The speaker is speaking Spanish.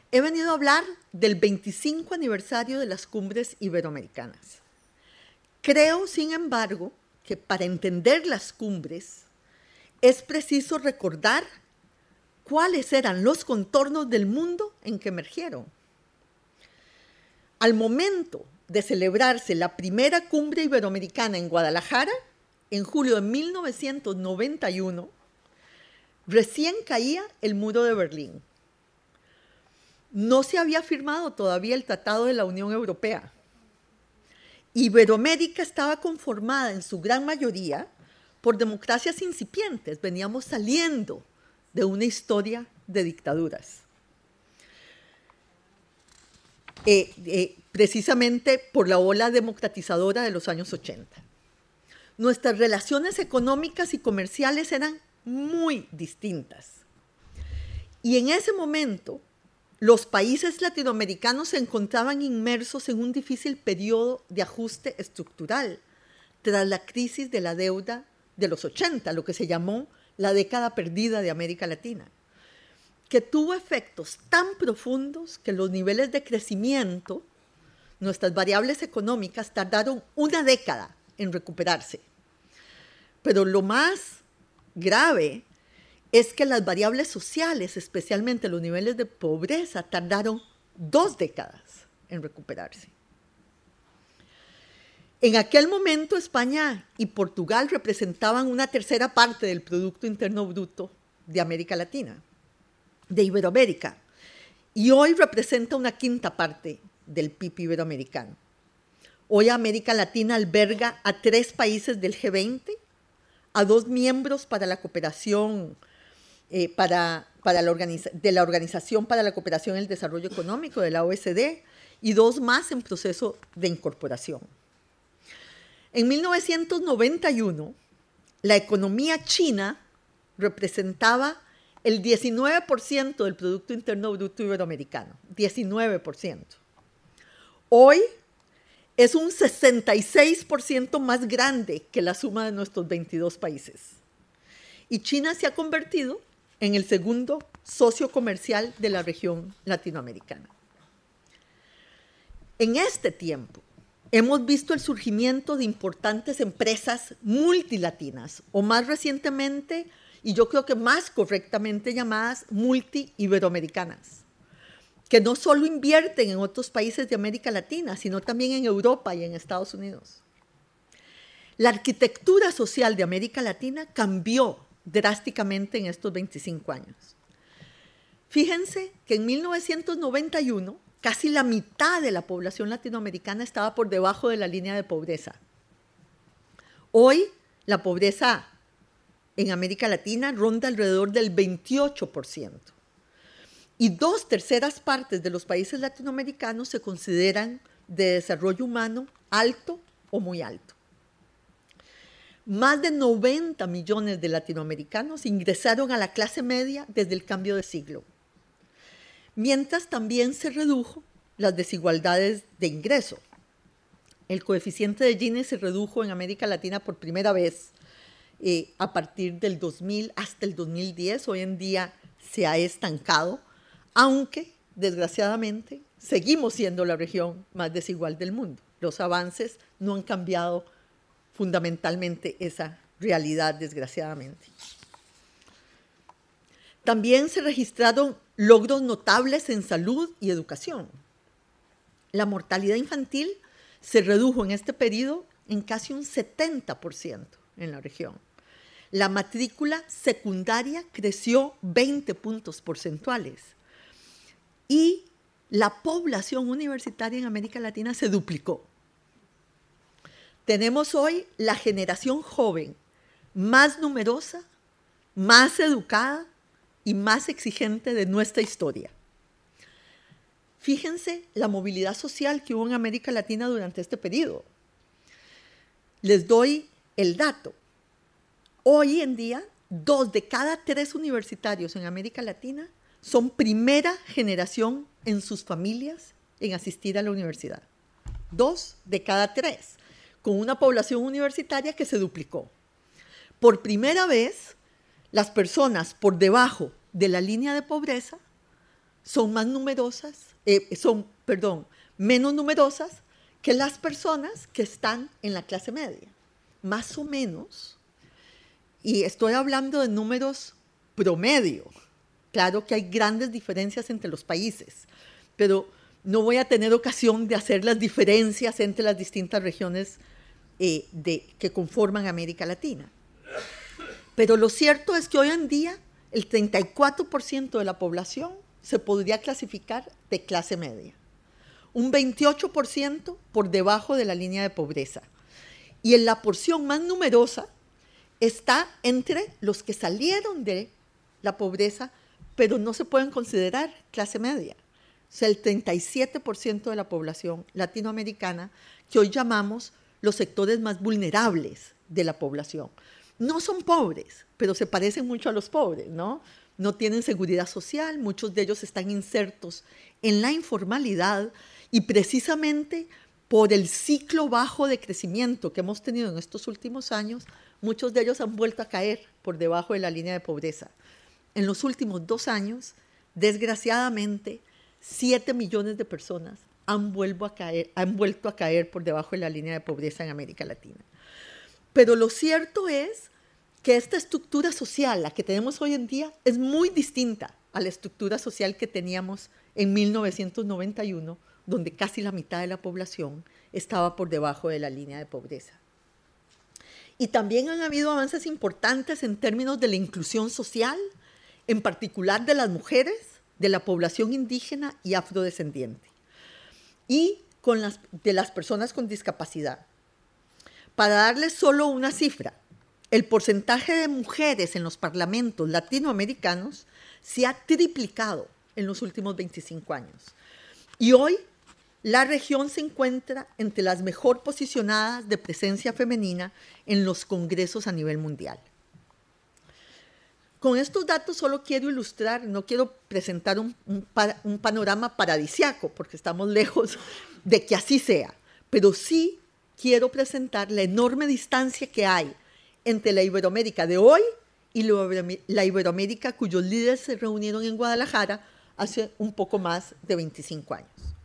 he venido a hablar del 25 aniversario de las cumbres iberoamericanas. Creo, sin embargo, que para entender las cumbres es preciso recordar cuáles eran los contornos del mundo en que emergieron. Al momento de celebrarse la primera cumbre iberoamericana en Guadalajara, en julio de 1991, recién caía el muro de Berlín. No se había firmado todavía el Tratado de la Unión Europea. Iberoamérica estaba conformada en su gran mayoría por democracias incipientes. Veníamos saliendo de una historia de dictaduras. Precisamente por la ola democratizadora de los años 80. Nuestras relaciones económicas y comerciales eran muy distintas. Y en ese momento, los países latinoamericanos se encontraban inmersos en un difícil periodo de ajuste estructural tras la crisis de la deuda de los 80, lo que se llamó la década perdida de América Latina, que tuvo efectos tan profundos que los niveles de crecimiento, nuestras variables económicas, tardaron una década en recuperarse. Pero lo más grave es que las variables sociales, especialmente los niveles de pobreza, tardaron 2 décadas en recuperarse. En aquel momento, España y Portugal representaban una tercera parte del Producto Interno Bruto de América Latina, de Iberoamérica, y hoy representa una quinta parte del PIB iberoamericano. Hoy América Latina alberga a 3 países del G20, a 2 miembros para la cooperación de la Organización para la Cooperación y el Desarrollo Económico, de la OECD, y 2 más en proceso de incorporación. En 1991, la economía china representaba el 19% del Producto Interno Bruto iberoamericano, 19%. Hoy es un 66% más grande que la suma de nuestros 22 países. Y China se ha convertido en el segundo socio comercial de la región latinoamericana. En este tiempo, hemos visto el surgimiento de importantes empresas multilatinas, o más recientemente, y yo creo que más correctamente llamadas multi-iberoamericanas, que no solo invierten en otros países de América Latina, sino también en Europa y en Estados Unidos. La arquitectura social de América Latina cambió drásticamente en estos 25 años. Fíjense que en 1991, casi la mitad de la población latinoamericana estaba por debajo de la línea de pobreza. Hoy, la pobreza en América Latina ronda alrededor del 28%. Y 2/3 partes de los países latinoamericanos se consideran de desarrollo humano alto o muy alto. Más de 90 millones de latinoamericanos ingresaron a la clase media desde el cambio de siglo, mientras también se redujo las desigualdades de ingreso. El coeficiente de Gini se redujo en América Latina por primera vez a partir del 2000 hasta el 2010. Hoy en día se ha estancado, aunque desgraciadamente seguimos siendo la región más desigual del mundo. Los avances no han cambiado fundamentalmente esa realidad, desgraciadamente. También se registraron logros notables en salud y educación. La mortalidad infantil se redujo en este periodo en casi un 70% en la región. La matrícula secundaria creció 20 puntos porcentuales y la población universitaria en América Latina se duplicó. Tenemos hoy la generación joven más numerosa, más educada y más exigente de nuestra historia. Fíjense la movilidad social que hubo en América Latina durante este periodo. Les doy el dato. Hoy en día, 2 de cada 3 universitarios en América Latina son primera generación en sus familias en asistir a la universidad. 2 de cada 3, con una población universitaria que se duplicó. Por primera vez, las personas por debajo de la línea de pobreza son menos numerosas que las personas que están en la clase media. Más o menos, y estoy hablando de números promedio. Claro que hay grandes diferencias entre los países, pero no voy a tener ocasión de hacer las diferencias entre las distintas regiones que conforman América Latina. Pero lo cierto es que hoy en día el 34% de la población se podría clasificar de clase media, un 28% por debajo de la línea de pobreza. Y en la porción más numerosa está entre los que salieron de la pobreza, pero no se pueden considerar clase media. O sea, el 37% de la población latinoamericana que hoy llamamos los sectores más vulnerables de la población. No son pobres, pero se parecen mucho a los pobres, ¿no? No tienen seguridad social, muchos de ellos están insertos en la informalidad y precisamente por el ciclo bajo de crecimiento que hemos tenido en estos últimos años, muchos de ellos han vuelto a caer por debajo de la línea de pobreza. En los últimos 2 años, desgraciadamente, 7 millones de personas han vuelto a caer por debajo de la línea de pobreza en América Latina. Pero lo cierto es que esta estructura social, la que tenemos hoy en día, es muy distinta a la estructura social que teníamos en 1991, donde casi la mitad de la población estaba por debajo de la línea de pobreza. Y también han habido avances importantes en términos de la inclusión social, en particular de las mujeres, de la población indígena y afrodescendiente, y de las personas con discapacidad. Para darles solo una cifra, el porcentaje de mujeres en los parlamentos latinoamericanos se ha triplicado en los últimos 25 años. Y hoy la región se encuentra entre las mejor posicionadas de presencia femenina en los congresos a nivel mundial. Con estos datos solo quiero ilustrar, no quiero presentar un panorama paradisiaco, porque estamos lejos de que así sea, pero sí quiero presentar la enorme distancia que hay entre la Iberoamérica de hoy y la Iberoamérica cuyos líderes se reunieron en Guadalajara hace un poco más de 25 años.